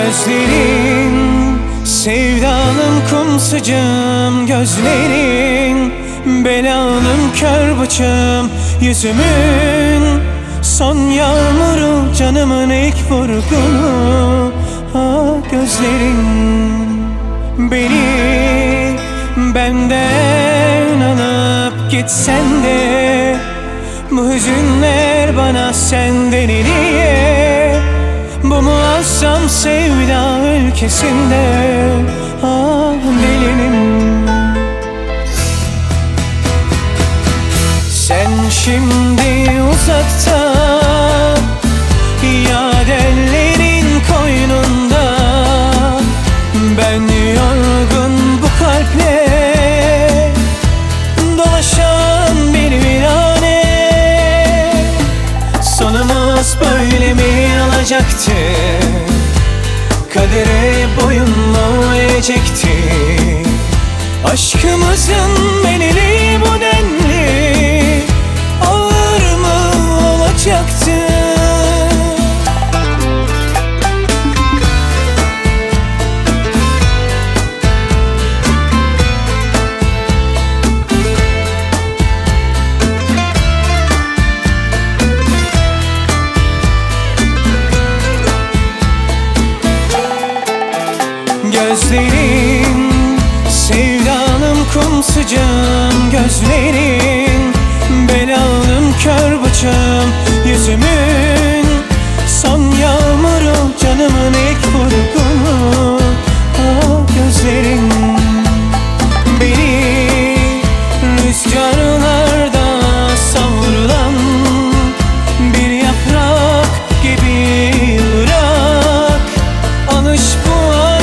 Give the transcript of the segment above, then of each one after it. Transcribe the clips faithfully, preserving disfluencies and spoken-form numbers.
Gözlerin sevdalım, kumsacım gözlerin, belalım, kör bıçağım yüzümün, son yağmuru, canımın ilk vurgunu. Ah gözlerin beni benden alıp gitsen de, bu hüzünler bana senden hediye. Bu muazzam sevda ülkesinde ah delinim. Sen şimdi uzakta, yad ellerin koynunda, ben yorgun bu kalple dolaşan bir virane. Sonumuz böyle mi olacaktı? Kadere boyun mu eğecekti? Aşkımızın bedeli bu denli ağır mı olacaktı? Gözlerin sevdalım, kumsacım gözlerin, belalım, kör bıçağım yüzümün, son yağmuru, canımın ilk vurgunu. Ah gözlerin beni rüzgarlarda savrulan bir yaprak gibi bırak. Alış bu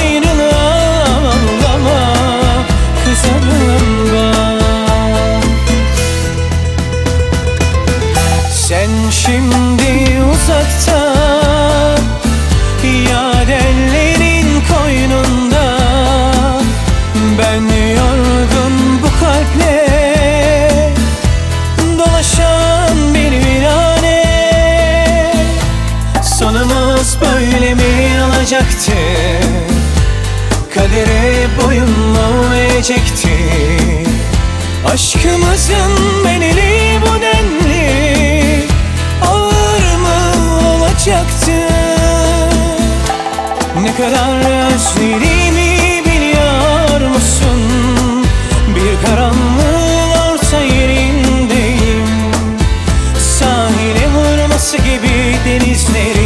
sen şimdi uzakta, yad ellerin koynunda, ben yorgun bu kalple dolaşan bir virane. Sonumuz böyle mi olacaktı? Kadere boyun mu eğecekti? Aşkımızın bedeli bu denli ağır mı olacaktı? Ne kadar özlediğimi biliyor musun? Bir karanlığın orta yerindeyim, sahile vurması gibi denizleri